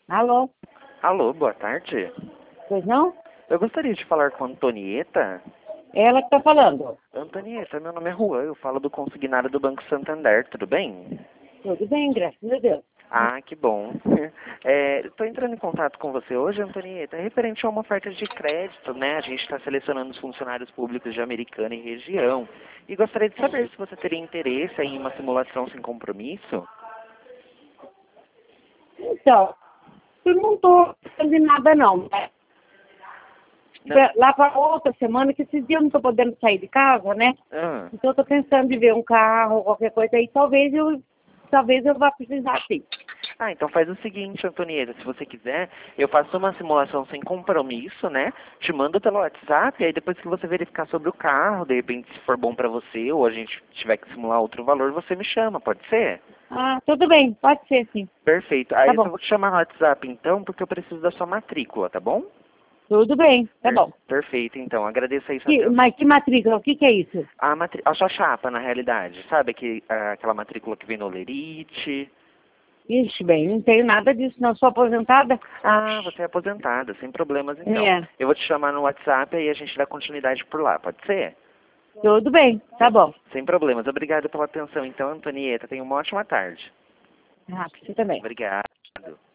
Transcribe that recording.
Alô? Alô, boa tarde. Pois não? Eu gostaria de falar com a Antonieta. Ela que tá falando. Antonieta, meu nome é Juan, eu falo do consignado do Banco Santander, tudo bem? Tudo bem, graças a Deus. Ah, que bom. Estou entrando em contato com você hoje, Antonieta, referente a uma oferta de crédito, né? A gente está selecionando os funcionários públicos de Americana e região. E gostaria de saber se você teria interesse em uma simulação sem compromisso. Então, eu não tô fazendo nada não. Né? Não. Lá para outra semana, que esses dias eu não tô podendo sair de casa, né? Ah. Então eu tô pensando em ver um carro, qualquer coisa aí, talvez eu vá precisar sim. Ah, então faz o seguinte, Antonieta, se você quiser, eu faço uma simulação sem compromisso, né? Te mando pelo WhatsApp, e aí depois que você verificar sobre o carro, de repente se for bom pra você, ou a gente tiver que simular outro valor, você me chama, pode ser? Ah, tudo bem, pode ser sim. Perfeito. Aí Tá eu só bom. vou te chamar no WhatsApp então, porque eu preciso da sua matrícula, tá bom? Tudo bem, tá bom. Perfeito, então. Agradeço aí sua atenção. Mas que matrícula? O que é isso? A sua chapa, na realidade, sabe aquela matrícula que vem no Olerite? Ixi, bem, não tenho nada disso, não. Sou aposentada? Ah, você é aposentada, sem problemas então. É. Eu vou te chamar no WhatsApp e a gente dá continuidade por lá, pode ser? Tudo bem, tá bom. Sem problemas. Obrigado pela atenção então, Antonieta. Tenha uma ótima tarde. Ah, pra você também. Obrigado.